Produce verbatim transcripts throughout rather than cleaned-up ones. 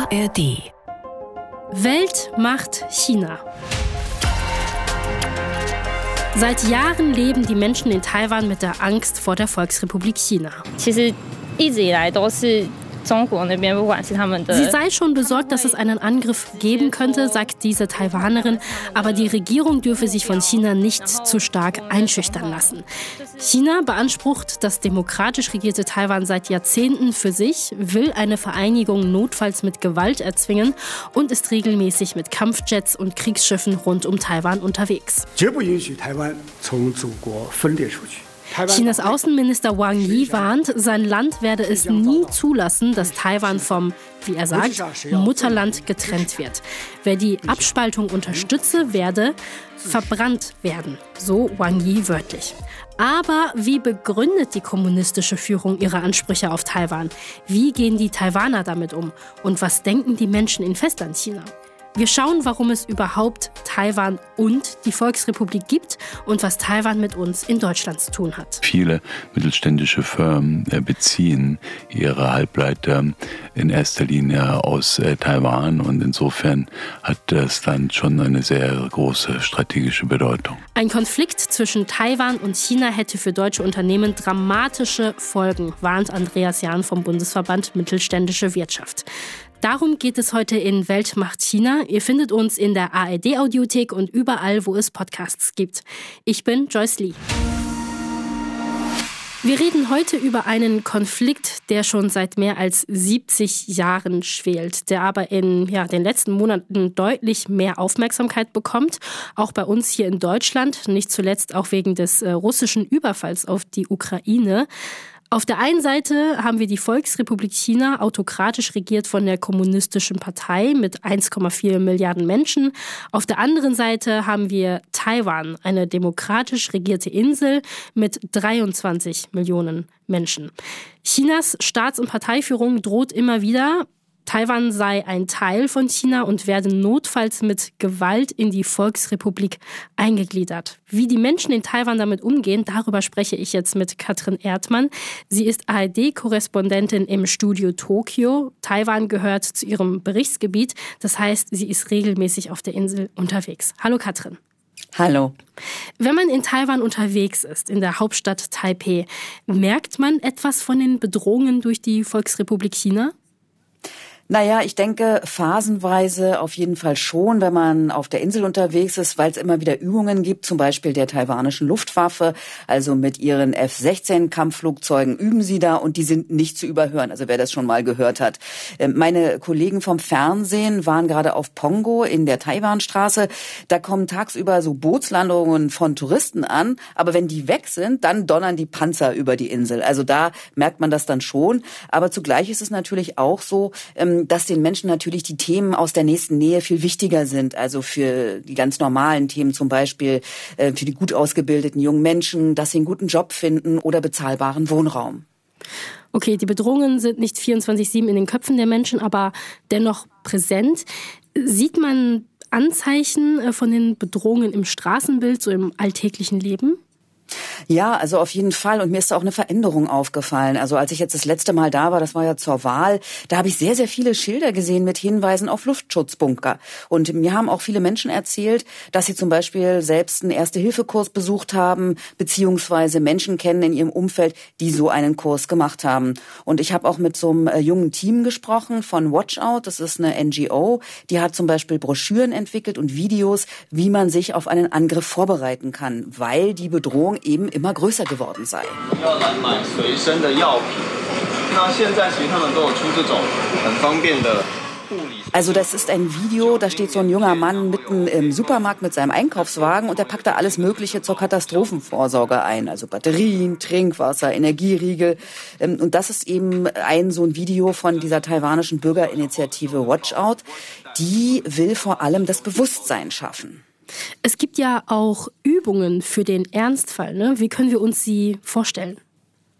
A R D. Weltmacht China. Seit Jahren leben die Menschen in Taiwan mit der Angst vor der Volksrepublik China. Sie sei schon besorgt, dass es einen Angriff geben könnte, sagt diese Taiwanerin, aber die Regierung dürfe sich von China nicht zu stark einschüchtern lassen. China beansprucht das demokratisch regierte Taiwan seit Jahrzehnten für sich, will eine Vereinigung notfalls mit Gewalt erzwingen und ist regelmäßig mit Kampfjets und Kriegsschiffen rund um Taiwan unterwegs. Chinas Außenminister Wang Yi warnt, sein Land werde es nie zulassen, dass Taiwan vom, wie er sagt, Mutterland getrennt wird. Wer die Abspaltung unterstütze, werde verbrannt werden, so Wang Yi wörtlich. Aber wie begründet die kommunistische Führung ihre Ansprüche auf Taiwan? Wie gehen die Taiwaner damit um? Und was denken die Menschen in Festlandchina? Wir schauen, warum es überhaupt Taiwan und die Volksrepublik gibt und was Taiwan mit uns in Deutschland zu tun hat. Viele mittelständische Firmen beziehen ihre Halbleiter in erster Linie aus Taiwan und insofern hat das dann schon eine sehr große strategische Bedeutung. Ein Konflikt zwischen Taiwan und China hätte für deutsche Unternehmen dramatische Folgen, warnt Andreas Jahn vom Bundesverband Mittelständische Wirtschaft. Darum geht es heute in Weltmacht China. Ihr findet uns in der A R D-Audiothek und überall, wo es Podcasts gibt. Ich bin Joyce Lee. Wir reden heute über einen Konflikt, der schon seit mehr als siebzig Jahren schwelt, der aber in ja, den letzten Monaten deutlich mehr Aufmerksamkeit bekommt, auch bei uns hier in Deutschland, nicht zuletzt auch wegen des äh, russischen Überfalls auf die Ukraine. Auf der einen Seite haben wir die Volksrepublik China, autokratisch regiert von der Kommunistischen Partei mit eins Komma vier Milliarden Menschen. Auf der anderen Seite haben wir Taiwan, eine demokratisch regierte Insel mit dreiundzwanzig Millionen Menschen. Chinas Staats- und Parteiführung droht immer wieder, Taiwan sei ein Teil von China und werde notfalls mit Gewalt in die Volksrepublik eingegliedert. Wie die Menschen in Taiwan damit umgehen, darüber spreche ich jetzt mit Katrin Erdmann. Sie ist A R D-Korrespondentin im Studio Tokio. Taiwan gehört zu ihrem Berichtsgebiet. Das heißt, sie ist regelmäßig auf der Insel unterwegs. Hallo Katrin. Hallo. Wenn man in Taiwan unterwegs ist, in der Hauptstadt Taipeh, merkt man etwas von den Bedrohungen durch die Volksrepublik China? Naja, ich denke phasenweise auf jeden Fall schon, wenn man auf der Insel unterwegs ist, weil es immer wieder Übungen gibt, zum Beispiel der taiwanischen Luftwaffe, also mit ihren F sechzehn Kampfflugzeugen üben sie da und die sind nicht zu überhören, also wer das schon mal gehört hat. Meine Kollegen vom Fernsehen waren gerade auf Pongo in der Taiwanstraße, da kommen tagsüber so Bootslandungen von Touristen an, aber wenn die weg sind, dann donnern die Panzer über die Insel, also da merkt man das dann schon, aber zugleich ist es natürlich auch so, dass den Menschen natürlich die Themen aus der nächsten Nähe viel wichtiger sind. Also für die ganz normalen Themen, zum Beispiel für die gut ausgebildeten jungen Menschen, dass sie einen guten Job finden oder bezahlbaren Wohnraum. Okay, die Bedrohungen sind nicht vierundzwanzig sieben in den Köpfen der Menschen, aber dennoch präsent. Sieht man Anzeichen von den Bedrohungen im Straßenbild, so im alltäglichen Leben? Ja, also auf jeden Fall. Und mir ist da auch eine Veränderung aufgefallen. Also als ich jetzt das letzte Mal da war, das war ja zur Wahl, da habe ich sehr, sehr viele Schilder gesehen mit Hinweisen auf Luftschutzbunker. Und mir haben auch viele Menschen erzählt, dass sie zum Beispiel selbst einen Erste-Hilfe-Kurs besucht haben, beziehungsweise Menschen kennen in ihrem Umfeld, die so einen Kurs gemacht haben. Und ich habe auch mit so einem jungen Team gesprochen von Watchout. Das ist eine N G O. Die hat zum Beispiel Broschüren entwickelt und Videos, wie man sich auf einen Angriff vorbereiten kann, weil die Bedrohung eben immer größer geworden sei. Also das ist ein Video, da steht so ein junger Mann mitten im Supermarkt mit seinem Einkaufswagen und der packt da alles Mögliche zur Katastrophenvorsorge ein. Also Batterien, Trinkwasser, Energieriegel. Und das ist eben ein so ein Video von dieser taiwanischen Bürgerinitiative Watchout. Die will vor allem das Bewusstsein schaffen. Es gibt ja auch Übungen für den Ernstfall, ne? Wie können wir uns sie vorstellen?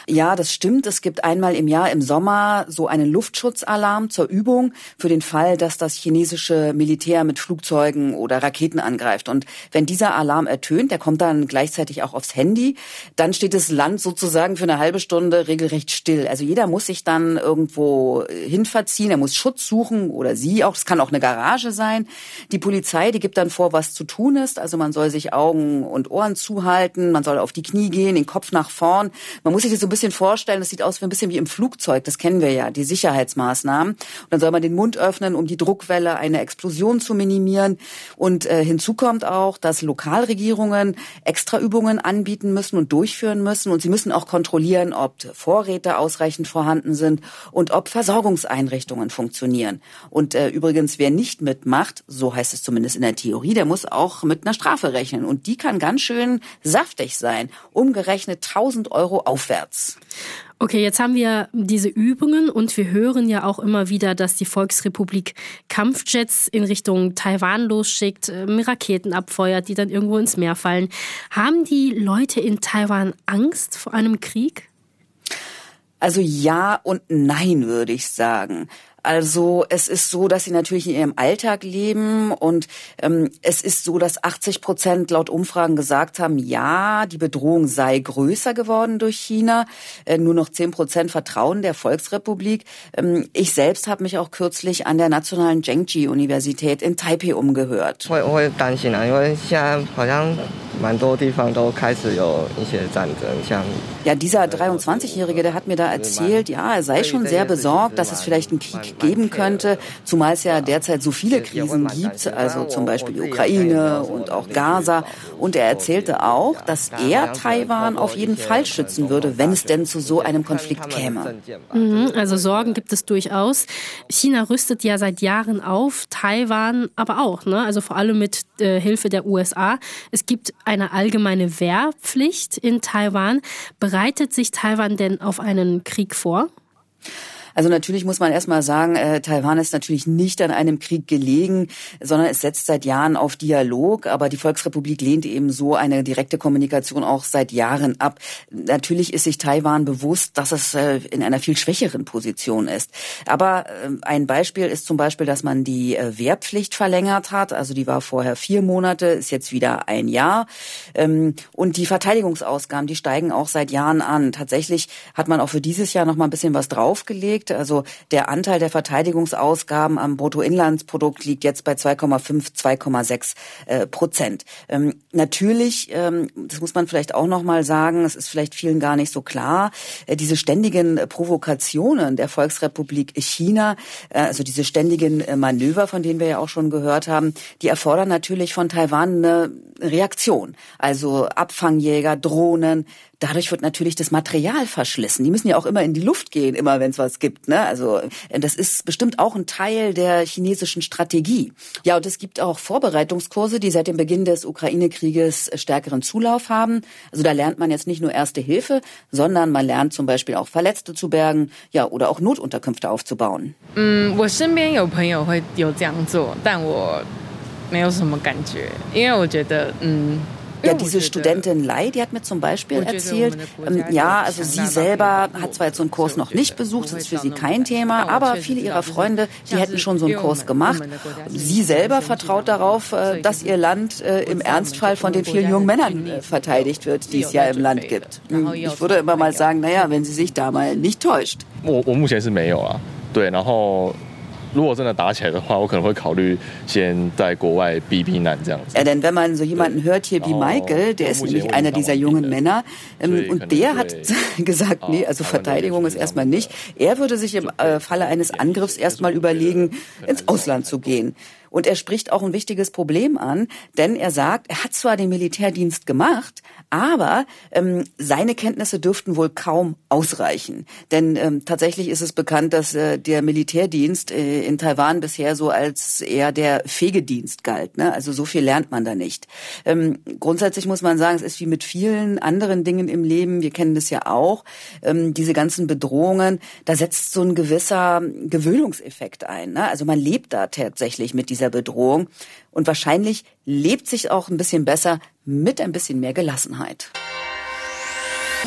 Ja, das stimmt. Es gibt einmal im Jahr im Sommer so einen Luftschutzalarm zur Übung für den Fall, dass das chinesische Militär mit Flugzeugen oder Raketen angreift. Und wenn dieser Alarm ertönt, der kommt dann gleichzeitig auch aufs Handy, dann steht das Land sozusagen für eine halbe Stunde regelrecht still. Also jeder muss sich dann irgendwo hinverziehen, er muss Schutz suchen oder sie auch. Es kann auch eine Garage sein. Die Polizei, die gibt dann vor, was zu tun ist. Also man soll sich Augen und Ohren zuhalten, man soll auf die Knie gehen, den Kopf nach vorn. Man muss sich das so ein bisschen vorstellen, das sieht aus wie ein bisschen wie im Flugzeug, das kennen wir ja, die Sicherheitsmaßnahmen. Und dann soll man den Mund öffnen, um die Druckwelle, eine Explosion zu minimieren. Und äh, hinzu kommt auch, dass Lokalregierungen Extraübungen anbieten müssen und durchführen müssen. Und sie müssen auch kontrollieren, ob Vorräte ausreichend vorhanden sind und ob Versorgungseinrichtungen funktionieren. Und äh, übrigens, wer nicht mitmacht, so heißt es zumindest in der Theorie, der muss auch mit einer Strafe rechnen. Und die kann ganz schön saftig sein, umgerechnet tausend Euro aufwärts. Okay, jetzt haben wir diese Übungen und wir hören ja auch immer wieder, dass die Volksrepublik Kampfjets in Richtung Taiwan losschickt, Raketen abfeuert, die dann irgendwo ins Meer fallen. Haben die Leute in Taiwan Angst vor einem Krieg? Also ja und nein, würde ich sagen. Also es ist so, dass sie natürlich in ihrem Alltag leben und ähm, es ist so, dass achtzig Prozent laut Umfragen gesagt haben, ja, die Bedrohung sei größer geworden durch China. Äh, nur noch zehn Prozent vertrauen der Volksrepublik. Ähm, ich selbst habe mich auch kürzlich an der Nationalen Zhengzhi-Universität in Taipei umgehört. Ja, dieser dreiundzwanzigjährige, der hat mir da erzählt, ja, er sei schon sehr besorgt, dass es vielleicht einen Krieg geben könnte, zumal es ja derzeit so viele Krisen gibt, also zum Beispiel die Ukraine und auch Gaza. Und er erzählte auch, dass er Taiwan auf jeden Fall schützen würde, wenn es denn zu so einem Konflikt käme. Mhm, also Sorgen gibt es durchaus. China rüstet ja seit Jahren auf, Taiwan aber auch, ne? Also vor allem mit äh, Hilfe der U S A. Es gibt eine allgemeine Wehrpflicht in Taiwan. Bereitet sich Taiwan denn auf einen Krieg vor? Also natürlich muss man erstmal sagen, äh, Taiwan ist natürlich nicht an einem Krieg gelegen, sondern es setzt seit Jahren auf Dialog. Aber die Volksrepublik lehnt eben so eine direkte Kommunikation auch seit Jahren ab. Natürlich ist sich Taiwan bewusst, dass es äh, in einer viel schwächeren Position ist. Aber äh, ein Beispiel ist zum Beispiel, dass man die äh, Wehrpflicht verlängert hat. Also die war vorher vier Monate, ist jetzt wieder ein Jahr. Ähm, und die Verteidigungsausgaben, die steigen auch seit Jahren an. Tatsächlich hat man auch für dieses Jahr noch mal ein bisschen was draufgelegt. Also der Anteil der Verteidigungsausgaben am Bruttoinlandsprodukt liegt jetzt bei zwei Komma fünf, zwei Komma sechs äh, Prozent. Ähm, natürlich, ähm, das muss man vielleicht auch noch mal sagen, es ist vielleicht vielen gar nicht so klar, äh, diese ständigen äh, Provokationen der Volksrepublik China, äh, also diese ständigen äh, Manöver, von denen wir ja auch schon gehört haben, die erfordern natürlich von Taiwan eine Reaktion. Also Abfangjäger, Drohnen. Dadurch wird natürlich das Material verschlissen. Die müssen ja auch immer in die Luft gehen, immer wenn es was gibt, ne? Also das ist bestimmt auch ein Teil der chinesischen Strategie. Ja, und es gibt auch Vorbereitungskurse, die seit dem Beginn des Ukraine-Krieges stärkeren Zulauf haben. Also da lernt man jetzt nicht nur Erste Hilfe, sondern man lernt zum Beispiel auch Verletzte zu bergen, ja, oder auch Notunterkünfte aufzubauen. Mm, 我身边有朋友会有这样做，但我没有什么感觉，因为我觉得，嗯。 Ja, diese Studentin Lai, die hat mir zum Beispiel erzählt, ähm, ja, also sie selber hat zwar jetzt so einen Kurs noch nicht besucht, das ist für sie kein Thema, aber viele ihrer Freunde, die hätten schon so einen Kurs gemacht. Sie selber vertraut darauf, äh, dass ihr Land äh, im Ernstfall von den vielen jungen Männern äh, verteidigt wird, die es ja im Land gibt. Ich würde immer mal sagen, naja, wenn sie sich da mal nicht täuscht. 我我目前是没有啊，对，然后。如果真的打起来的话，我可能会考虑先在国外避避难这样子。 Ja, denn wenn man so jemanden hört hier wie Michael, der ist nämlich einer dieser jungen Männer, ähm, und der hat gesagt, nee, also Verteidigung ist erstmal nicht. Er würde sich im äh, Falle eines Angriffs erstmal überlegen, ins Ausland zu gehen. Und er spricht auch ein wichtiges Problem an, denn er sagt, er hat zwar den Militärdienst gemacht, aber ähm, seine Kenntnisse dürften wohl kaum ausreichen. Denn ähm, tatsächlich ist es bekannt, dass äh, der Militärdienst äh, in Taiwan bisher so als eher der Fegedienst galt, ne? Also so viel lernt man da nicht. Ähm, grundsätzlich muss man sagen, es ist wie mit vielen anderen Dingen im Leben, wir kennen das ja auch, ähm, diese ganzen Bedrohungen, da setzt so ein gewisser Gewöhnungseffekt ein, ne? Also man lebt da tatsächlich mit dieser Bedrohung und wahrscheinlich lebt sich auch ein bisschen besser mit ein bisschen mehr Gelassenheit.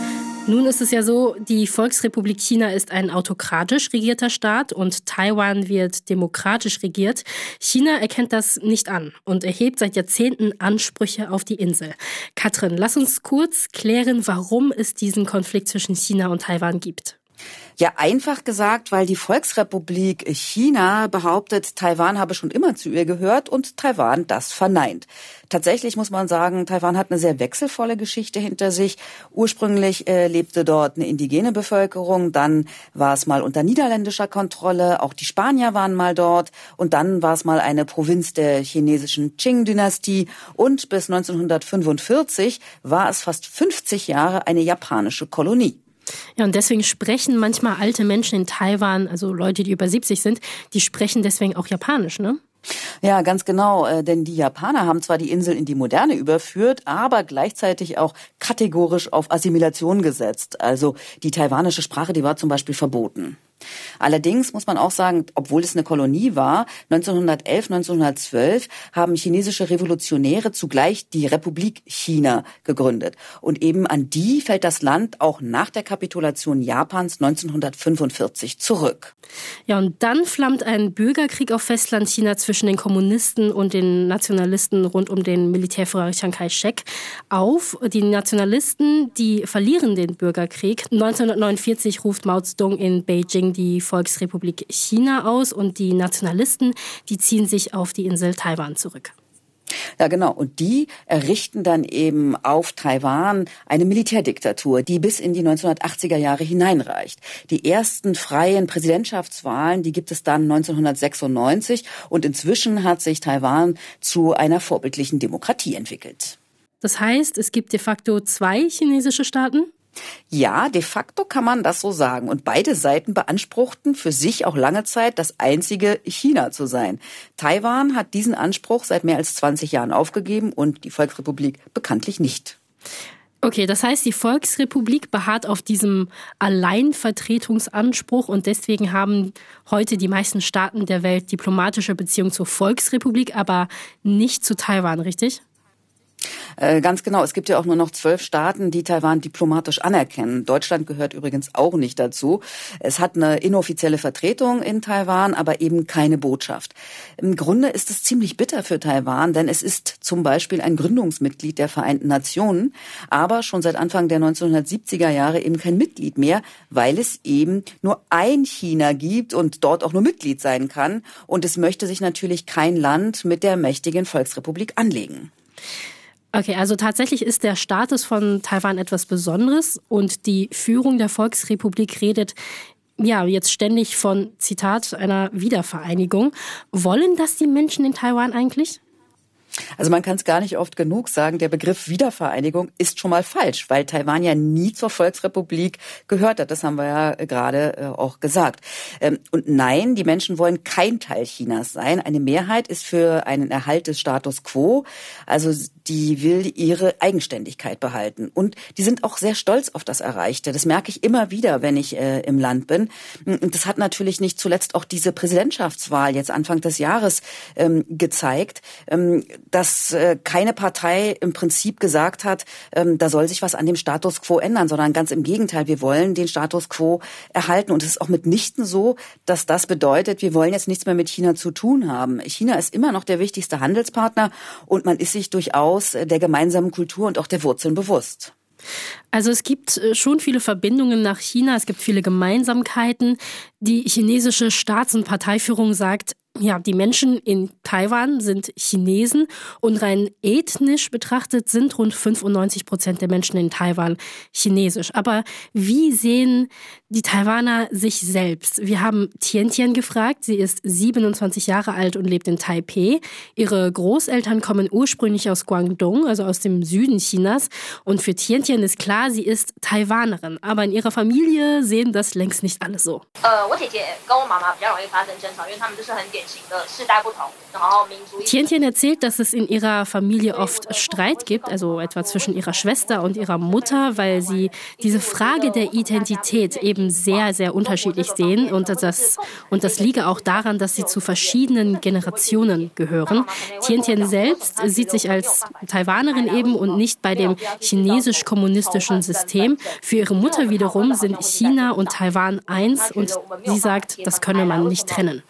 Nun ist es ja so, die Volksrepublik China ist ein autokratisch regierter Staat und Taiwan wird demokratisch regiert. China erkennt das nicht an und erhebt seit Jahrzehnten Ansprüche auf die Insel. Katrin, lass uns kurz klären, warum es diesen Konflikt zwischen China und Taiwan gibt. Ja, einfach gesagt, weil die Volksrepublik China behauptet, Taiwan habe schon immer zu ihr gehört und Taiwan das verneint. Tatsächlich muss man sagen, Taiwan hat eine sehr wechselvolle Geschichte hinter sich. Ursprünglich äh, lebte dort eine indigene Bevölkerung, dann war es mal unter niederländischer Kontrolle, auch die Spanier waren mal dort und dann war es mal eine Provinz der chinesischen Qing-Dynastie und bis neunzehnhundertfünfundvierzig war es fast fünfzig Jahre eine japanische Kolonie. Ja, und deswegen sprechen manchmal alte Menschen in Taiwan, also Leute, die über siebzig sind, die sprechen deswegen auch Japanisch, ne? Ja, ganz genau, äh, denn die Japaner haben zwar die Insel in die Moderne überführt, aber gleichzeitig auch kategorisch auf Assimilation gesetzt. Also die taiwanische Sprache, die war zum Beispiel verboten. Allerdings muss man auch sagen, obwohl es eine Kolonie war, neunzehnhundertelf, neunzehnhundertzwölf haben chinesische Revolutionäre zugleich die Republik China gegründet. Und eben an die fällt das Land auch nach der Kapitulation Japans neunzehnhundertfünfundvierzig zurück. Ja, und dann flammt ein Bürgerkrieg auf Festlandchina zwischen den Kommunisten und den Nationalisten rund um den Militärführer Chiang Kai-shek auf. Die Nationalisten, die verlieren den Bürgerkrieg. neunzehnhundertneunundvierzig ruft Mao Zedong in Beijing die Volksrepublik China aus und die Nationalisten, die ziehen sich auf die Insel Taiwan zurück. Ja, genau. Und die errichten dann eben auf Taiwan eine Militärdiktatur, die bis in die neunzehnhundertachtziger Jahre hineinreicht. Die ersten freien Präsidentschaftswahlen, die gibt es dann neunzehnhundertsechsundneunzig und inzwischen hat sich Taiwan zu einer vorbildlichen Demokratie entwickelt. Das heißt, es gibt de facto zwei chinesische Staaten? Ja, de facto kann man das so sagen. Und beide Seiten beanspruchten für sich auch lange Zeit, das einzige China zu sein. Taiwan hat diesen Anspruch seit mehr als zwanzig Jahren aufgegeben und die Volksrepublik bekanntlich nicht. Okay, das heißt, die Volksrepublik beharrt auf diesem Alleinvertretungsanspruch und deswegen haben heute die meisten Staaten der Welt diplomatische Beziehungen zur Volksrepublik, aber nicht zu Taiwan, richtig? Äh, ganz genau. Es gibt ja auch nur noch zwölf Staaten, die Taiwan diplomatisch anerkennen. Deutschland gehört übrigens auch nicht dazu. Es hat eine inoffizielle Vertretung in Taiwan, aber eben keine Botschaft. Im Grunde ist es ziemlich bitter für Taiwan, denn es ist zum Beispiel ein Gründungsmitglied der Vereinten Nationen, aber schon seit Anfang der neunzehnhundertsiebziger Jahre eben kein Mitglied mehr, weil es eben nur ein China gibt und dort auch nur Mitglied sein kann. Und es möchte sich natürlich kein Land mit der mächtigen Volksrepublik anlegen. Okay, also tatsächlich ist der Status von Taiwan etwas Besonderes und die Führung der Volksrepublik redet ja jetzt ständig von, Zitat, einer Wiedervereinigung. Wollen das die Menschen in Taiwan eigentlich? Also man kann es gar nicht oft genug sagen, der Begriff Wiedervereinigung ist schon mal falsch, weil Taiwan ja nie zur Volksrepublik gehört hat. Das haben wir ja gerade auch gesagt. Und nein, die Menschen wollen kein Teil Chinas sein. Eine Mehrheit ist für einen Erhalt des Status quo. Also die will ihre Eigenständigkeit behalten. Und die sind auch sehr stolz auf das Erreichte. Das merke ich immer wieder, wenn ich äh, im Land bin. Und das hat natürlich nicht zuletzt auch diese Präsidentschaftswahl jetzt Anfang des Jahres ähm, gezeigt, ähm, dass äh, keine Partei im Prinzip gesagt hat, ähm, da soll sich was an dem Status quo ändern, sondern ganz im Gegenteil, wir wollen den Status quo erhalten. Und es ist auch mitnichten so, dass das bedeutet, wir wollen jetzt nichts mehr mit China zu tun haben. China ist immer noch der wichtigste Handelspartner und man ist sich durchaus der gemeinsamen Kultur und auch der Wurzeln bewusst. Also es gibt schon viele Verbindungen nach China, es gibt viele Gemeinsamkeiten. Die chinesische Staats- und Parteiführung sagt, ja, die Menschen in Taiwan sind Chinesen und rein ethnisch betrachtet sind rund fünfundneunzig Prozent der Menschen in Taiwan chinesisch. Aber wie sehen die Taiwaner sich selbst? Wir haben Tian Tian gefragt. Sie ist siebenundzwanzig Jahre alt und lebt in Taipei. Ihre Großeltern kommen ursprünglich aus Guangdong, also aus dem Süden Chinas. Und für Tian Tian ist klar, sie ist Taiwanerin. Aber in ihrer Familie sehen das längst nicht alle so. Tiantian erzählt, dass es in ihrer Familie oft Streit gibt, also etwa zwischen ihrer Schwester und ihrer Mutter, weil sie diese Frage der Identität eben sehr, sehr unterschiedlich sehen. Und das, und das liege auch daran, dass sie zu verschiedenen Generationen gehören. Tiantian selbst sieht sich als Taiwanerin eben und nicht bei dem chinesisch-kommunistischen System. Für ihre Mutter wiederum sind China und Taiwan eins und sie sagt, das könne man nicht trennen.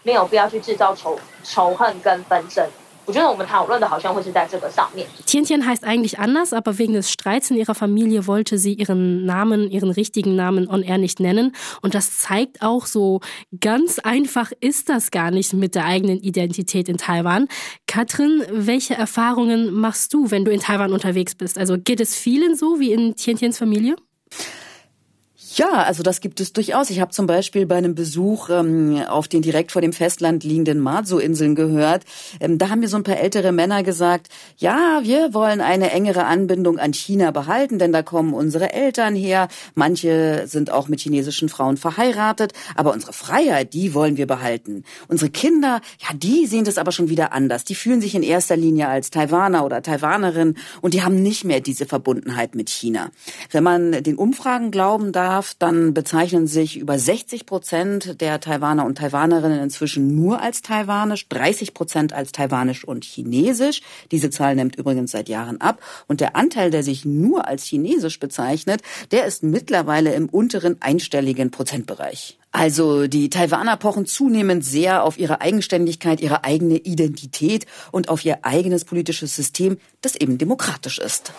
Tiantian heißt eigentlich anders, aber wegen des Streits in ihrer Familie wollte sie ihren Namen, ihren richtigen Namen on air nicht nennen. Und das zeigt auch, so ganz einfach ist das gar nicht mit der eigenen Identität in Taiwan. Katrin, welche Erfahrungen machst du, wenn du in Taiwan unterwegs bist? Also geht es vielen so wie in Tiantians Familie? Ja, also das gibt es durchaus. Ich habe zum Beispiel bei einem Besuch ähm, auf den direkt vor dem Festland liegenden Matsu-Inseln gehört. Ähm, da haben mir so ein paar ältere Männer gesagt, ja, wir wollen eine engere Anbindung an China behalten, denn da kommen unsere Eltern her. Manche sind auch mit chinesischen Frauen verheiratet, aber unsere Freiheit, die wollen wir behalten. Unsere Kinder, ja, die sehen das aber schon wieder anders. Die fühlen sich in erster Linie als Taiwaner oder Taiwanerin und die haben nicht mehr diese Verbundenheit mit China. Wenn man den Umfragen glauben darf, dann bezeichnen sich über sechzig Prozent der Taiwaner und Taiwanerinnen inzwischen nur als taiwanisch, dreißig Prozent als taiwanisch und chinesisch. Diese Zahl nimmt übrigens seit Jahren ab. Und der Anteil, der sich nur als chinesisch bezeichnet, der ist mittlerweile im unteren einstelligen Prozentbereich. Also die Taiwaner pochen zunehmend sehr auf ihre Eigenständigkeit, ihre eigene Identität und auf ihr eigenes politisches System, das eben demokratisch ist.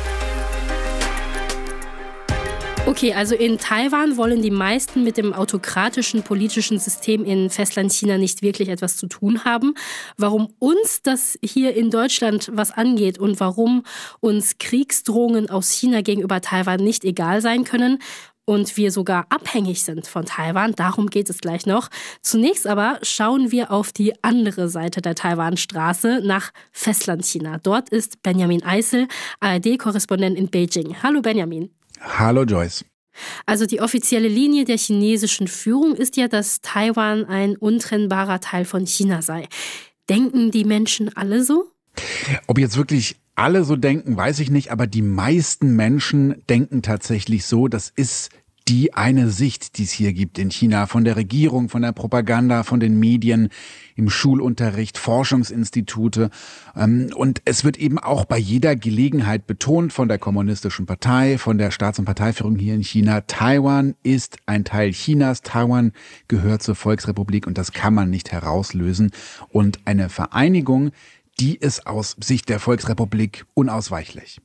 Okay, also in Taiwan wollen die meisten mit dem autokratischen politischen System in Festlandchina nicht wirklich etwas zu tun haben. Warum uns das hier in Deutschland was angeht und warum uns Kriegsdrohungen aus China gegenüber Taiwan nicht egal sein können und wir sogar abhängig sind von Taiwan, darum geht es gleich noch. Zunächst aber schauen wir auf die andere Seite der Taiwanstraße nach Festlandchina. Dort ist Benjamin Eisel, A R D-Korrespondent in Beijing. Hallo Benjamin. Hallo Joyce. Also die offizielle Linie der chinesischen Führung ist ja, dass Taiwan ein untrennbarer Teil von China sei. Denken die Menschen alle so? Ob jetzt wirklich alle so denken, weiß ich nicht, aber die meisten Menschen denken tatsächlich so. Das ist die eine Sicht, die es hier gibt in China, von der Regierung, von der Propaganda, von den Medien, im Schulunterricht, Forschungsinstitute. Und es wird eben auch bei jeder Gelegenheit betont von der Kommunistischen Partei, von der Staats- und Parteiführung hier in China, Taiwan ist ein Teil Chinas, Taiwan gehört zur Volksrepublik und das kann man nicht herauslösen. Und eine Vereinigung, die ist aus Sicht der Volksrepublik unausweichlich.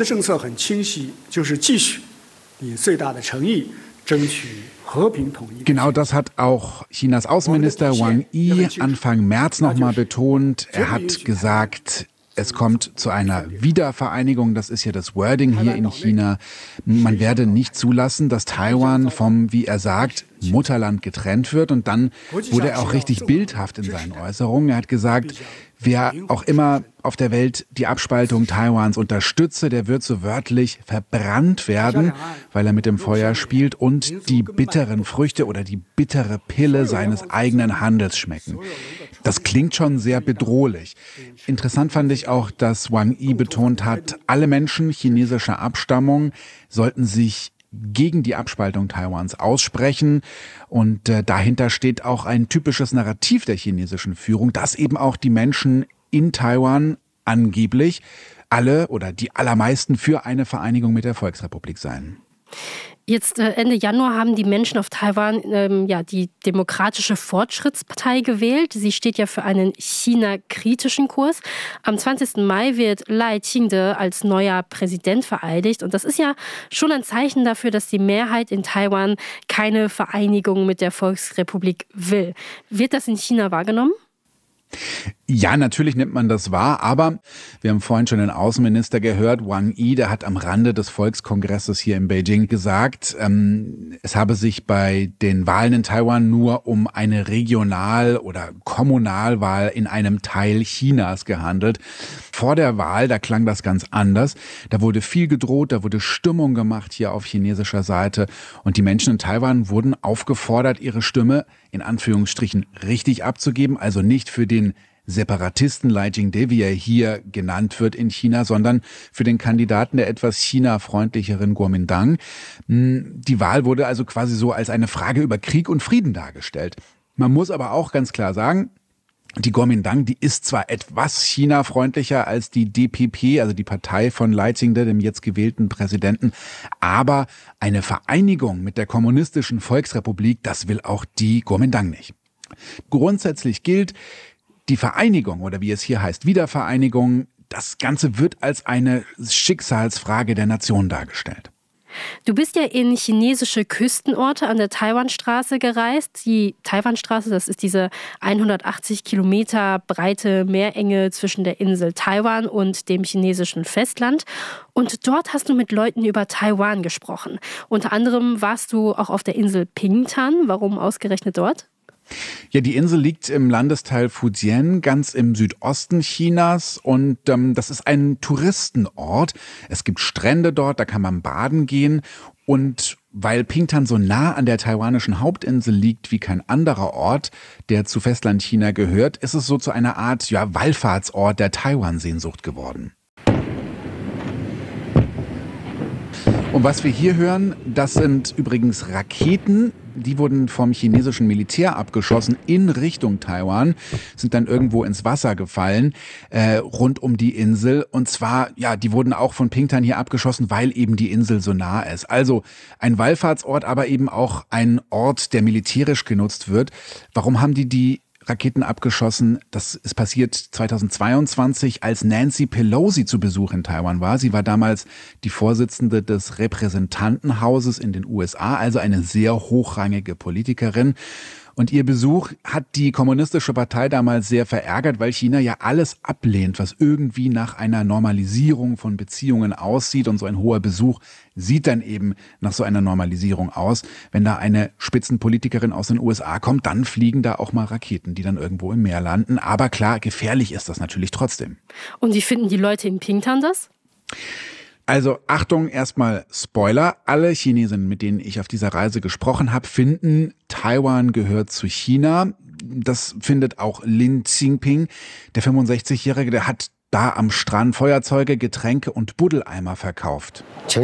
Genau das hat auch Chinas Außenminister Wang Yi Anfang März nochmal betont. Er hat gesagt, es kommt zu einer Wiedervereinigung, das ist ja das Wording hier in China. Man werde nicht zulassen, dass Taiwan vom, wie er sagt, Mutterland getrennt wird. Und dann wurde er auch richtig bildhaft in seinen Äußerungen. Er hat gesagt, wer auch immer auf der Welt die Abspaltung Taiwans unterstütze, der wird so wörtlich verbrannt werden, weil er mit dem Feuer spielt und die bitteren Früchte oder die bittere Pille seines eigenen Handels schmecken. Das klingt schon sehr bedrohlich. Interessant fand ich auch, dass Wang Yi betont hat, alle Menschen chinesischer Abstammung sollten sich gegen die Abspaltung Taiwans aussprechen. Und äh, dahinter steht auch ein typisches Narrativ der chinesischen Führung, dass eben auch die Menschen in Taiwan angeblich alle oder die allermeisten für eine Vereinigung mit der Volksrepublik seien. Jetzt äh, Ende Januar haben die Menschen auf Taiwan ähm, ja die Demokratische Fortschrittspartei gewählt. Sie steht ja für einen China-kritischen Kurs. Am zwanzigsten Mai wird Lai Ching-te als neuer Präsident vereidigt. Und das ist ja schon ein Zeichen dafür, dass die Mehrheit in Taiwan keine Vereinigung mit der Volksrepublik will. Wird das in China wahrgenommen? Ja, natürlich nimmt man das wahr, aber wir haben vorhin schon den Außenminister gehört, Wang Yi, der hat am Rande des Volkskongresses hier in Beijing gesagt, ähm, es habe sich bei den Wahlen in Taiwan nur um eine Regional- oder Kommunalwahl in einem Teil Chinas gehandelt. Vor der Wahl, da klang das ganz anders. Da wurde viel gedroht, da wurde Stimmung gemacht hier auf chinesischer Seite und die Menschen in Taiwan wurden aufgefordert, ihre Stimme in Anführungsstrichen richtig abzugeben, also nicht für den Separatisten Lai Ching-te, wie er hier genannt wird in China, sondern für den Kandidaten der etwas China-freundlicheren Kuomintang. Die Wahl wurde also quasi so als eine Frage über Krieg und Frieden dargestellt. Man muss aber auch ganz klar sagen, die Kuomintang, die ist zwar etwas China-freundlicher als die D P P, also die Partei von Lai Ching-te, dem jetzt gewählten Präsidenten, aber eine Vereinigung mit der kommunistischen Volksrepublik, das will auch die Kuomintang nicht. Grundsätzlich gilt, die Vereinigung oder wie es hier heißt, Wiedervereinigung, das Ganze wird als eine Schicksalsfrage der Nation dargestellt. Du bist ja in chinesische Küstenorte an der Taiwanstraße gereist. Die Taiwanstraße, das ist diese hundertachtzig Kilometer breite Meerenge zwischen der Insel Taiwan und dem chinesischen Festland. Und dort hast du mit Leuten über Taiwan gesprochen. Unter anderem warst du auch auf der Insel Pingtan. Warum ausgerechnet dort? Ja, die Insel liegt im Landesteil Fujian, ganz im Südosten Chinas und ähm, das ist ein Touristenort. Es gibt Strände dort, da kann man baden gehen und weil Pingtan so nah an der taiwanischen Hauptinsel liegt wie kein anderer Ort, der zu Festlandchina gehört, ist es so zu einer Art ja, Wallfahrtsort der Taiwan-Sehnsucht geworden. Und was wir hier hören, das sind übrigens Raketen. Die wurden vom chinesischen Militär abgeschossen in Richtung Taiwan, sind dann irgendwo ins Wasser gefallen, äh, rund um die Insel. Und zwar, ja, die wurden auch von Pingtan hier abgeschossen, weil eben die Insel so nah ist. Also ein Wallfahrtsort, aber eben auch ein Ort, der militärisch genutzt wird. Warum haben die die Raketen abgeschossen? Das ist passiert zweitausendzweiundzwanzig, als Nancy Pelosi zu Besuch in Taiwan war. Sie war damals die Vorsitzende des Repräsentantenhauses in den U S A, also eine sehr hochrangige Politikerin. Und ihr Besuch hat die kommunistische Partei damals sehr verärgert, weil China ja alles ablehnt, was irgendwie nach einer Normalisierung von Beziehungen aussieht. Und so ein hoher Besuch sieht dann eben nach so einer Normalisierung aus. Wenn da eine Spitzenpolitikerin aus den U S A kommt, dann fliegen da auch mal Raketen, die dann irgendwo im Meer landen. Aber klar, gefährlich ist das natürlich trotzdem. Und wie finden die Leute in Pingtan das? Also Achtung, erstmal Spoiler. Alle Chinesinnen, mit denen ich auf dieser Reise gesprochen habe, finden, Taiwan gehört zu China. Das findet auch Lin Xingping, der fünfundsechzigjährige, der hat da am Strand Feuerzeuge, Getränke und Buddeleimer verkauft.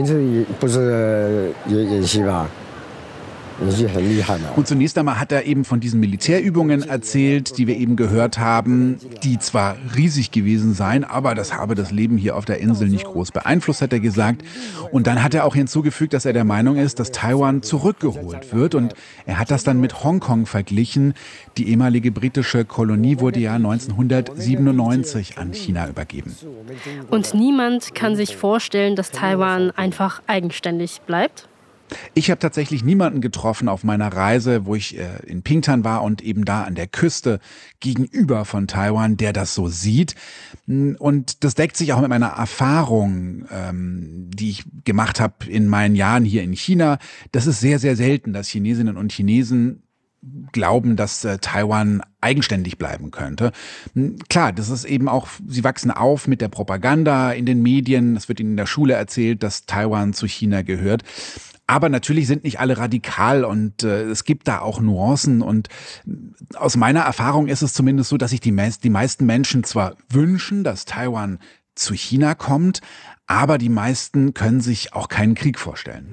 Und zunächst einmal hat er eben von diesen Militärübungen erzählt, die wir eben gehört haben, die zwar riesig gewesen seien, aber das habe das Leben hier auf der Insel nicht groß beeinflusst, hat er gesagt. Und dann hat er auch hinzugefügt, dass er der Meinung ist, dass Taiwan zurückgeholt wird. Und er hat das dann mit Hongkong verglichen. Die ehemalige britische Kolonie wurde ja neunzehnhundertsiebenundneunzig an China übergeben. Und niemand kann sich vorstellen, dass Taiwan einfach eigenständig bleibt? Ich habe tatsächlich niemanden getroffen auf meiner Reise, wo ich äh, in Pingtan war und eben da an der Küste gegenüber von Taiwan, der das so sieht. Und das deckt sich auch mit meiner Erfahrung, ähm, die ich gemacht habe in meinen Jahren hier in China. Das ist sehr, sehr selten, dass Chinesinnen und Chinesen glauben, dass äh, Taiwan eigenständig bleiben könnte. Klar, das ist eben auch, sie wachsen auf mit der Propaganda in den Medien. Es wird ihnen in der Schule erzählt, dass Taiwan zu China gehört. Aber natürlich sind nicht alle radikal und äh, es gibt da auch Nuancen und aus meiner Erfahrung ist es zumindest so, dass sich die, meist, die meisten Menschen zwar wünschen, dass Taiwan zu China kommt, aber die meisten können sich auch keinen Krieg vorstellen.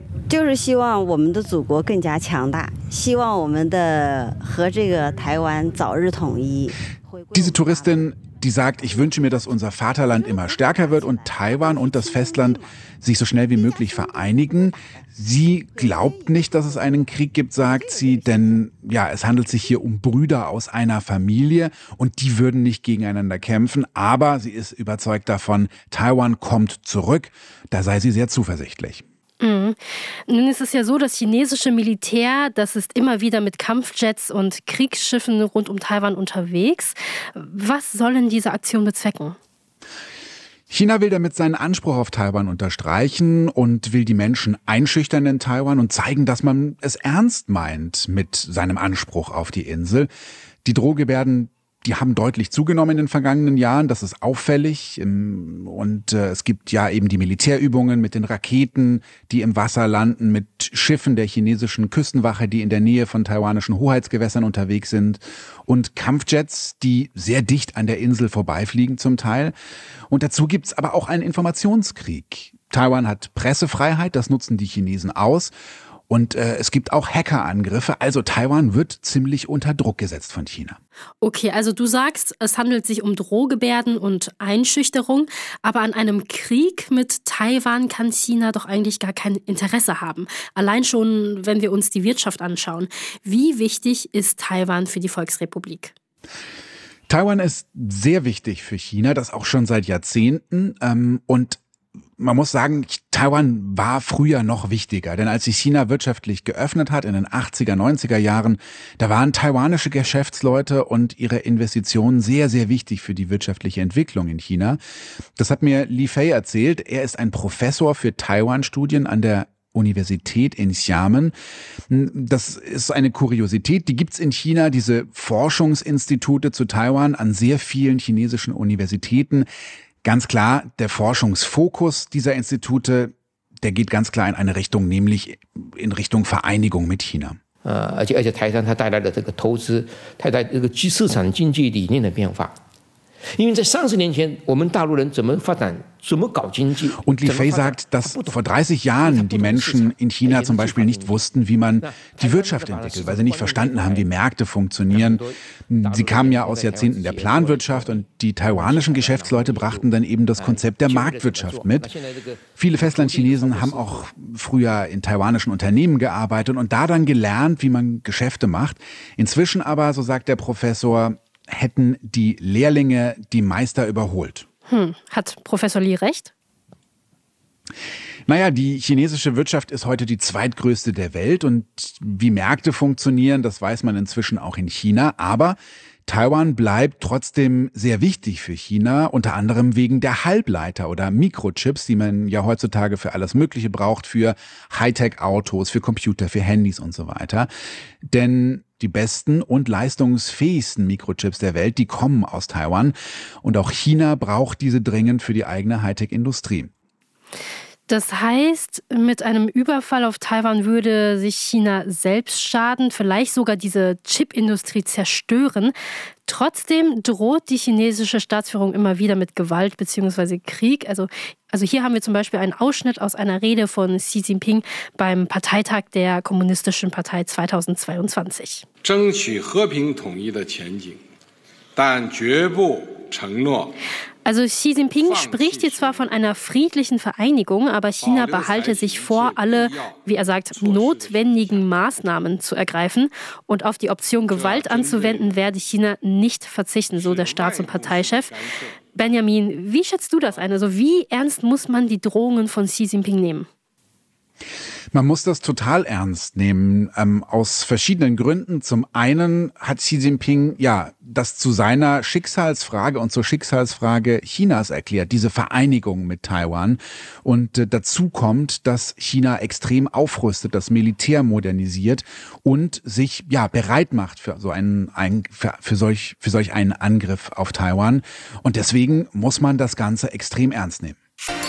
Diese Touristin, die sagt, ich wünsche mir, dass unser Vaterland immer stärker wird und Taiwan und das Festland sich so schnell wie möglich vereinigen. Sie glaubt nicht, dass es einen Krieg gibt, sagt sie, denn ja, es handelt sich hier um Brüder aus einer Familie und die würden nicht gegeneinander kämpfen. Aber sie ist überzeugt davon, Taiwan kommt zurück. Da sei sie sehr zuversichtlich. Mhm. Nun ist es ja so, das chinesische Militär, das ist immer wieder mit Kampfjets und Kriegsschiffen rund um Taiwan unterwegs. Was sollen diese Aktionen bezwecken? China will damit seinen Anspruch auf Taiwan unterstreichen und will die Menschen einschüchtern in Taiwan und zeigen, dass man es ernst meint mit seinem Anspruch auf die Insel. Die Drohgebärden, die haben deutlich zugenommen in den vergangenen Jahren, das ist auffällig. Und es gibt ja eben die Militärübungen mit den Raketen, die im Wasser landen, mit Schiffen der chinesischen Küstenwache, die in der Nähe von taiwanischen Hoheitsgewässern unterwegs sind, und Kampfjets, die sehr dicht an der Insel vorbeifliegen zum Teil. Und dazu gibt's aber auch einen Informationskrieg. Taiwan hat Pressefreiheit, das nutzen die Chinesen aus. Und äh, es gibt auch Hackerangriffe, also Taiwan wird ziemlich unter Druck gesetzt von China. Okay, also du sagst, es handelt sich um Drohgebärden und Einschüchterung, aber an einem Krieg mit Taiwan kann China doch eigentlich gar kein Interesse haben. Allein schon, wenn wir uns die Wirtschaft anschauen. Wie wichtig ist Taiwan für die Volksrepublik? Taiwan ist sehr wichtig für China, das auch schon seit Jahrzehnten. Ähm, und man muss sagen, Taiwan war früher noch wichtiger, denn als sich China wirtschaftlich geöffnet hat in den achtziger, neunziger Jahren, da waren taiwanische Geschäftsleute und ihre Investitionen sehr, sehr wichtig für die wirtschaftliche Entwicklung in China. Das hat mir Li Fei erzählt. Er ist ein Professor für Taiwan-Studien an der Universität in Xiamen. Das ist eine Kuriosität, die gibt's in China, diese Forschungsinstitute zu Taiwan an sehr vielen chinesischen Universitäten. Ganz klar, der Forschungsfokus dieser Institute, der geht ganz klar in eine Richtung, nämlich in Richtung Vereinigung mit China. 而且而且台商它带来的这个投资，它带这个市场经济理念的变化。因为在三十年前，我们大陆人怎么发展，怎么搞经济？ Und Li Fei sagt, dass vor dreißig Jahren die Menschen in China zum Beispiel nicht wussten, wie man die Wirtschaft entwickelt, weil sie nicht verstanden haben, wie Märkte funktionieren. Sie kamen ja aus Jahrzehnten der Planwirtschaft und die taiwanischen Geschäftsleute brachten dann eben das Konzept der Marktwirtschaft mit. Viele Festlandchinesen haben auch früher in taiwanischen Unternehmen gearbeitet und da dann gelernt, wie man Geschäfte macht. Inzwischen aber, so sagt der Professor, hätten die Lehrlinge die Meister überholt. Hm, hat Professor Li recht? Naja, die chinesische Wirtschaft ist heute die zweitgrößte der Welt und wie Märkte funktionieren, das weiß man inzwischen auch in China. Aber Taiwan bleibt trotzdem sehr wichtig für China, unter anderem wegen der Halbleiter oder Mikrochips, die man ja heutzutage für alles Mögliche braucht, für Hightech-Autos, für Computer, für Handys und so weiter. Denn die besten und leistungsfähigsten Mikrochips der Welt, die kommen aus Taiwan. Und auch China braucht diese dringend für die eigene Hightech-Industrie. Das heißt, mit einem Überfall auf Taiwan würde sich China selbst schaden, vielleicht sogar diese Chipindustrie zerstören. Trotzdem droht die chinesische Staatsführung immer wieder mit Gewalt bzw. Krieg. Also, also hier haben wir zum Beispiel einen Ausschnitt aus einer Rede von Xi Jinping beim Parteitag der Kommunistischen Partei zweitausendzweiundzwanzig. 争取和平统一的前景，但绝不承诺 Also Xi Jinping spricht hier zwar von einer friedlichen Vereinigung, aber China behalte sich vor, alle, wie er sagt, notwendigen Maßnahmen zu ergreifen. Und auf die Option Gewalt anzuwenden, werde China nicht verzichten, so der Staats- und Parteichef. Benjamin, wie schätzt du das ein? Also wie ernst muss man die Drohungen von Xi Jinping nehmen? Man muss das total ernst nehmen, ähm, aus verschiedenen Gründen. Zum einen hat Xi Jinping ja das zu seiner Schicksalsfrage und zur Schicksalsfrage Chinas erklärt, diese Vereinigung mit Taiwan. Und äh, dazu kommt, dass China extrem aufrüstet, das Militär modernisiert und sich ja bereit macht für so einen ein, für, für solch für solch einen Angriff auf Taiwan. Und deswegen muss man das Ganze extrem ernst nehmen.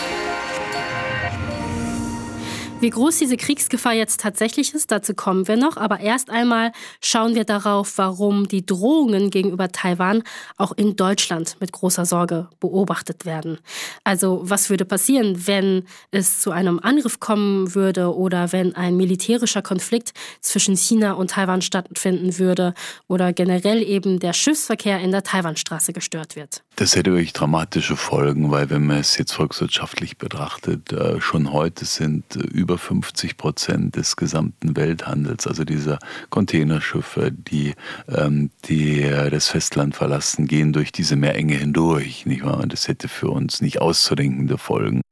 Wie groß diese Kriegsgefahr jetzt tatsächlich ist, dazu kommen wir noch. Aber erst einmal schauen wir darauf, warum die Drohungen gegenüber Taiwan auch in Deutschland mit großer Sorge beobachtet werden. Also was würde passieren, wenn es zu einem Angriff kommen würde oder wenn ein militärischer Konflikt zwischen China und Taiwan stattfinden würde oder generell eben der Schiffsverkehr in der Taiwanstraße gestört wird? Das hätte wirklich dramatische Folgen, weil wenn man es jetzt volkswirtschaftlich betrachtet, schon heute sind über fünfzig Prozent des gesamten Welthandels, also dieser Containerschiffe, die, ähm, die das Festland verlassen, gehen durch diese Meerenge hindurch, nicht wahr? Und das hätte für uns nicht auszudenkende Folgen.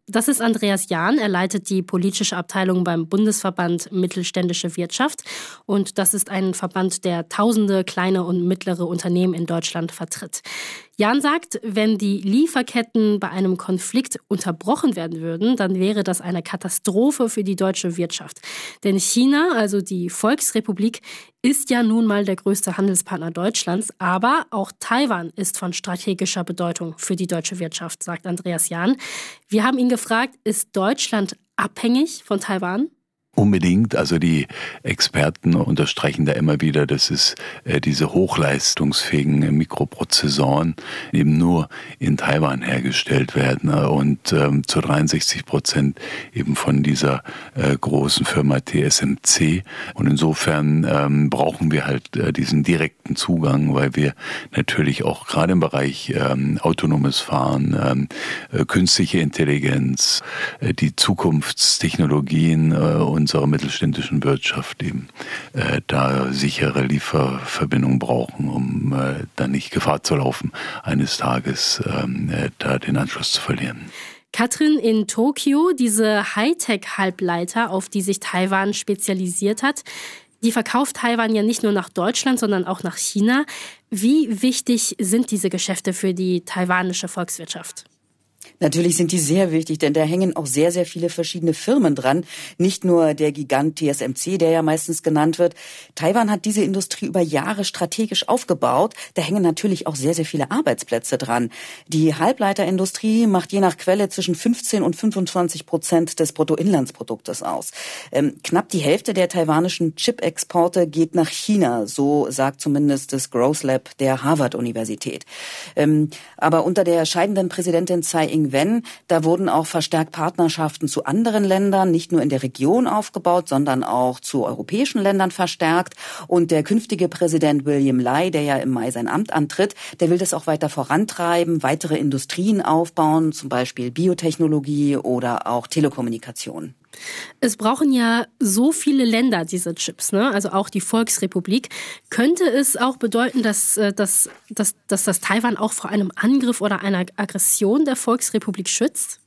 Das ist Andreas Jahn. Er leitet die politische Abteilung beim Bundesverband Mittelständische Wirtschaft. Und das ist ein Verband, der tausende kleine und mittlere Unternehmen in Deutschland vertritt. Jahn sagt, wenn die Lieferketten bei einem Konflikt unterbrochen werden würden, dann wäre das eine Katastrophe für die deutsche Wirtschaft. Denn China, also die Volksrepublik, ist ja nun mal der größte Handelspartner Deutschlands, aber auch Taiwan ist von strategischer Bedeutung für die deutsche Wirtschaft, sagt Andreas Jahn. Wir haben ihn gefragt, ist Deutschland abhängig von Taiwan? Unbedingt. Also die Experten unterstreichen da immer wieder, dass es äh, diese hochleistungsfähigen Mikroprozessoren eben nur in Taiwan hergestellt werden und ähm, zu dreiundsechzig Prozent eben von dieser äh, großen Firma T S M C. Und insofern ähm, brauchen wir halt äh, diesen direkten Zugang, weil wir natürlich auch gerade im Bereich ähm, autonomes Fahren, ähm, äh, künstliche Intelligenz, äh, die Zukunftstechnologien äh, und unserer mittelständischen Wirtschaft eben äh, da sichere Lieferverbindungen brauchen, um äh, dann nicht Gefahr zu laufen, eines Tages ähm, äh, da den Anschluss zu verlieren. Katrin, in Tokio, diese Hightech-Halbleiter, auf die sich Taiwan spezialisiert hat, die verkauft Taiwan ja nicht nur nach Deutschland, sondern auch nach China. Wie wichtig sind diese Geschäfte für die taiwanische Volkswirtschaft? Natürlich sind die sehr wichtig, denn da hängen auch sehr, sehr viele verschiedene Firmen dran. Nicht nur der Gigant T S M C, der ja meistens genannt wird. Taiwan hat diese Industrie über Jahre strategisch aufgebaut. Da hängen natürlich auch sehr, sehr viele Arbeitsplätze dran. Die Halbleiterindustrie macht je nach Quelle zwischen fünfzehn und fünfundzwanzig Prozent des Bruttoinlandsproduktes aus. Ähm, knapp die Hälfte der taiwanischen Chip-Exporte geht nach China, so sagt zumindest das Growth Lab der Harvard-Universität. Ähm, aber unter der scheidenden Präsidentin Tsai Ing-wen, da wurden auch verstärkt Partnerschaften zu anderen Ländern, nicht nur in der Region aufgebaut, sondern auch zu europäischen Ländern verstärkt. Und der künftige Präsident William Lai, der ja im Mai sein Amt antritt, der will das auch weiter vorantreiben, weitere Industrien aufbauen, zum Beispiel Biotechnologie oder auch Telekommunikation. Es brauchen ja so viele Länder diese Chips, ne? Also auch die Volksrepublik. Könnte es auch bedeuten, dass, dass, dass, dass das Taiwan auch vor einem Angriff oder einer Aggression der Volksrepublik schützt?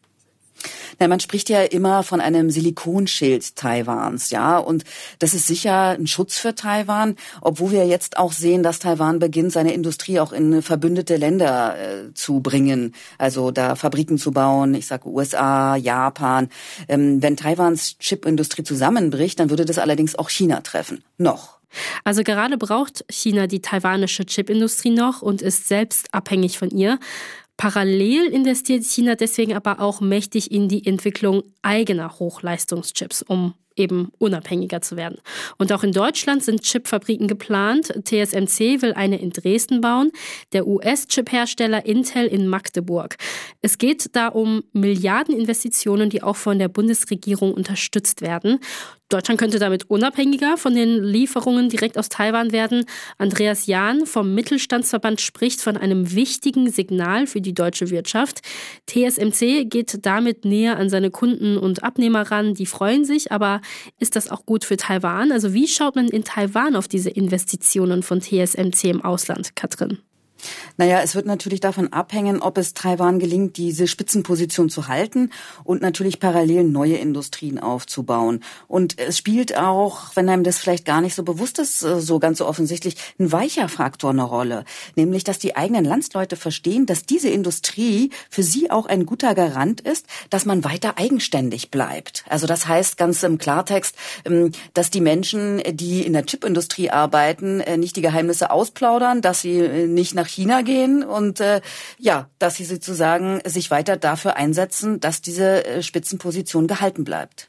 Na, man spricht ja immer von einem Silikonschild Taiwans, ja, und das ist sicher ein Schutz für Taiwan, obwohl wir jetzt auch sehen, dass Taiwan beginnt, seine Industrie auch in verbündete Länder äh, zu bringen, also da Fabriken zu bauen, ich sage U S A, Japan. Ähm, wenn Taiwans Chipindustrie zusammenbricht, dann würde das allerdings auch China treffen, noch. Also gerade braucht China die taiwanische Chipindustrie noch und ist selbst abhängig von ihr. Parallel investiert China deswegen aber auch mächtig in die Entwicklung eigener Hochleistungschips, um eben unabhängiger zu werden. Und auch in Deutschland sind Chipfabriken geplant. T S M C will eine in Dresden bauen, der U S-Chip-Hersteller Intel in Magdeburg. Es geht da um Milliardeninvestitionen, die auch von der Bundesregierung unterstützt werden. Deutschland könnte damit unabhängiger von den Lieferungen direkt aus Taiwan werden. Andreas Jahn vom Mittelstandsverband spricht von einem wichtigen Signal für die deutsche Wirtschaft. T S M C geht damit näher an seine Kunden und Abnehmer ran. Die freuen sich, aber ist das auch gut für Taiwan? Also wie schaut man in Taiwan auf diese Investitionen von T S M C im Ausland, Katrin? Naja, es wird natürlich davon abhängen, ob es Taiwan gelingt, diese Spitzenposition zu halten und natürlich parallel neue Industrien aufzubauen. Und es spielt auch, wenn einem das vielleicht gar nicht so bewusst ist, so ganz so offensichtlich, ein weicher Faktor eine Rolle. Nämlich, dass die eigenen Landsleute verstehen, dass diese Industrie für sie auch ein guter Garant ist, dass man weiter eigenständig bleibt. Also das heißt ganz im Klartext, dass die Menschen, die in der Chipindustrie arbeiten, nicht die Geheimnisse ausplaudern, dass sie nicht nach China gehen und äh, ja, dass sie sozusagen sich weiter dafür einsetzen, dass diese äh, Spitzenposition gehalten bleibt.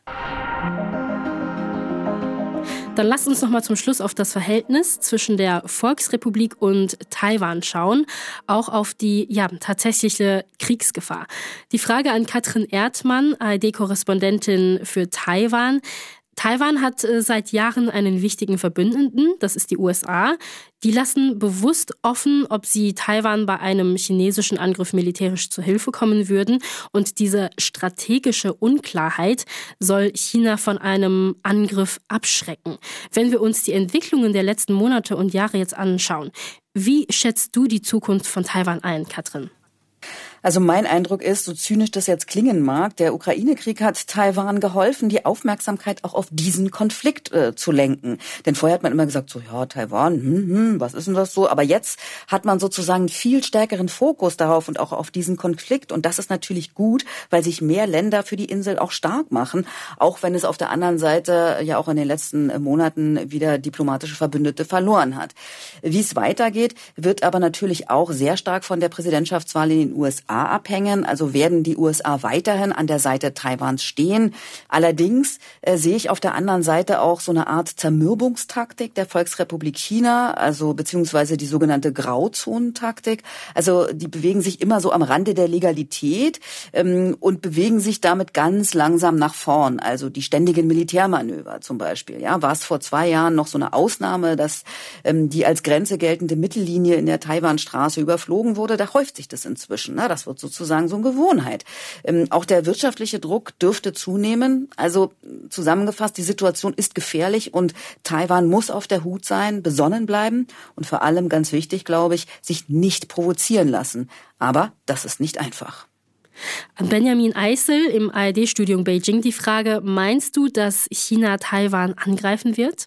Dann lasst uns noch mal zum Schluss auf das Verhältnis zwischen der Volksrepublik und Taiwan schauen, auch auf die ja, tatsächliche Kriegsgefahr. Die Frage an Katrin Erdmann, A R D-Korrespondentin für Taiwan. Taiwan hat seit Jahren einen wichtigen Verbündeten, das ist die U S A. Die lassen bewusst offen, ob sie Taiwan bei einem chinesischen Angriff militärisch zu Hilfe kommen würden. Und diese strategische Unklarheit soll China von einem Angriff abschrecken. Wenn wir uns die Entwicklungen der letzten Monate und Jahre jetzt anschauen, wie schätzt du die Zukunft von Taiwan ein, Katrin? Also mein Eindruck ist, so zynisch das jetzt klingen mag, der Ukraine-Krieg hat Taiwan geholfen, die Aufmerksamkeit auch auf diesen Konflikt äh, zu lenken. Denn vorher hat man immer gesagt, so ja, Taiwan, hm, hm, was ist denn das so? Aber jetzt hat man sozusagen viel stärkeren Fokus darauf und auch auf diesen Konflikt. Und das ist natürlich gut, weil sich mehr Länder für die Insel auch stark machen, auch wenn es auf der anderen Seite ja auch in den letzten Monaten wieder diplomatische Verbündete verloren hat. Wie es weitergeht, wird aber natürlich auch sehr stark von der Präsidentschaftswahl in den U S A abhängen. Also werden die U S A weiterhin an der Seite Taiwans stehen. Allerdings äh, sehe ich auf der anderen Seite auch so eine Art Zermürbungstaktik der Volksrepublik China, also beziehungsweise die sogenannte Grauzonentaktik. Also die bewegen sich immer so am Rande der Legalität ähm, und bewegen sich damit ganz langsam nach vorn. Also die ständigen Militärmanöver zum Beispiel. Ja, war es vor zwei Jahren noch so eine Ausnahme, dass ähm, die als Grenze geltende Mittellinie in der Taiwanstraße überflogen wurde. Da häuft sich das inzwischen. Ne? Das wird sozusagen so eine Gewohnheit. Ähm, auch der wirtschaftliche Druck dürfte zunehmen. Also zusammengefasst, die Situation ist gefährlich und Taiwan muss auf der Hut sein, besonnen bleiben und vor allem, ganz wichtig, glaube ich, sich nicht provozieren lassen. Aber das ist nicht einfach. An Benjamin Eisel im A R D-Studio in Beijing die Frage, meinst du, dass China Taiwan angreifen wird?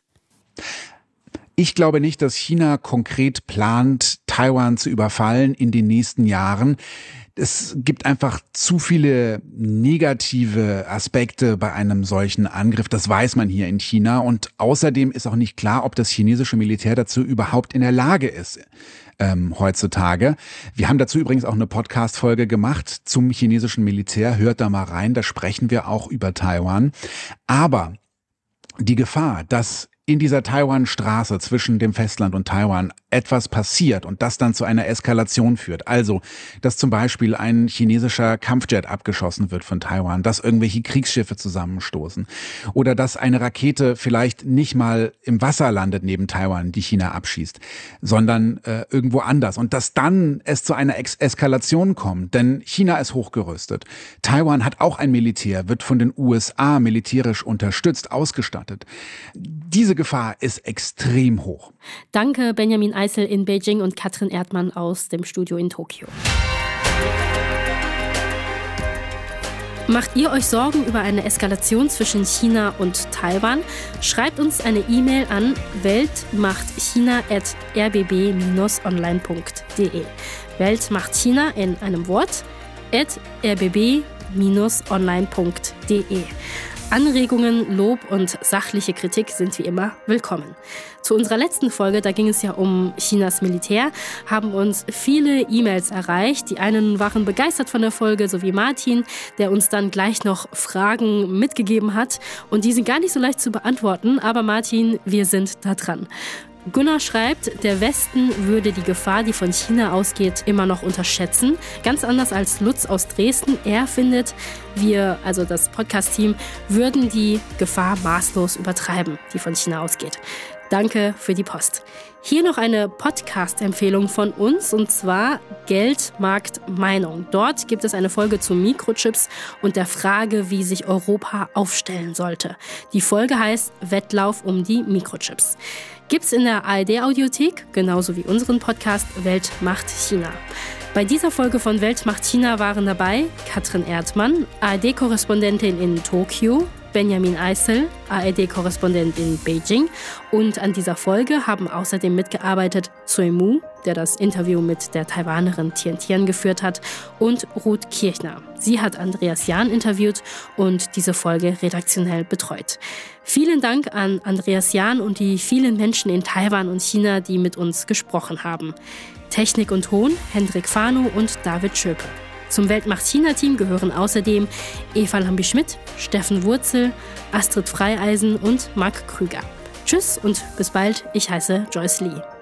Ich glaube nicht, dass China konkret plant, Taiwan zu überfallen in den nächsten Jahren. Es gibt einfach zu viele negative Aspekte bei einem solchen Angriff. Das weiß man hier in China. Und außerdem ist auch nicht klar, ob das chinesische Militär dazu überhaupt in der Lage ist. Ähm, heutzutage. Wir haben dazu übrigens auch eine Podcast-Folge gemacht zum chinesischen Militär. Hört da mal rein, da sprechen wir auch über Taiwan. Aber die Gefahr, dass in dieser Taiwan-Straße zwischen dem Festland und Taiwan etwas passiert und das dann zu einer Eskalation führt. Also, dass zum Beispiel ein chinesischer Kampfjet abgeschossen wird von Taiwan, dass irgendwelche Kriegsschiffe zusammenstoßen oder dass eine Rakete vielleicht nicht mal im Wasser landet neben Taiwan, die China abschießt, sondern äh, irgendwo anders und dass dann es zu einer Ex- Eskalation kommt, denn China ist hochgerüstet. Taiwan hat auch ein Militär, wird von den U S A militärisch unterstützt, ausgestattet. Diese Gefahr ist extrem hoch. Danke Benjamin Eisel in Beijing und Katrin Erdmann aus dem Studio in Tokio. Macht ihr euch Sorgen über eine Eskalation zwischen China und Taiwan? Schreibt uns eine E-Mail an weltmachtchina at r b b dash online punkt d e. Weltmachtchina in einem Wort at r b b dash online punkt d e. Anregungen, Lob und sachliche Kritik sind wie immer willkommen. Zu unserer letzten Folge, da ging es ja um Chinas Militär, haben uns viele E-Mails erreicht. Die einen waren begeistert von der Folge, so wie Martin, der uns dann gleich noch Fragen mitgegeben hat. Und die sind gar nicht so leicht zu beantworten, aber Martin, wir sind da dran. Gunnar schreibt, der Westen würde die Gefahr, die von China ausgeht, immer noch unterschätzen. Ganz anders als Lutz aus Dresden. Er findet, wir, also das Podcast-Team, würden die Gefahr maßlos übertreiben, die von China ausgeht. Danke für die Post. Hier noch eine Podcast-Empfehlung von uns, und zwar Geld, Markt, Meinung. Dort gibt es eine Folge zu Mikrochips und der Frage, wie sich Europa aufstellen sollte. Die Folge heißt Wettlauf um die Mikrochips. Gibt's in der A R D-Audiothek, genauso wie unseren Podcast Welt macht China. Bei dieser Folge von Welt macht China waren dabei Katrin Erdmann, A R D-Korrespondentin in Tokio, Benjamin Eisel, A R D-Korrespondent in Beijing, und an dieser Folge haben außerdem mitgearbeitet Tsui Mu, der das Interview mit der Taiwanerin Tian Tian geführt hat, und Ruth Kirchner. Sie hat Andreas Jahn interviewt und diese Folge redaktionell betreut. Vielen Dank an Andreas Jahn und die vielen Menschen in Taiwan und China, die mit uns gesprochen haben. Technik und Ton Hendrik Fano und David Schöpe. Zum Weltmacht-China-Team gehören außerdem Eva Lambi-Schmidt, Steffen Wurzel, Astrid Freieisen und Marc Krüger. Tschüss und bis bald, ich heiße Joyce Lee.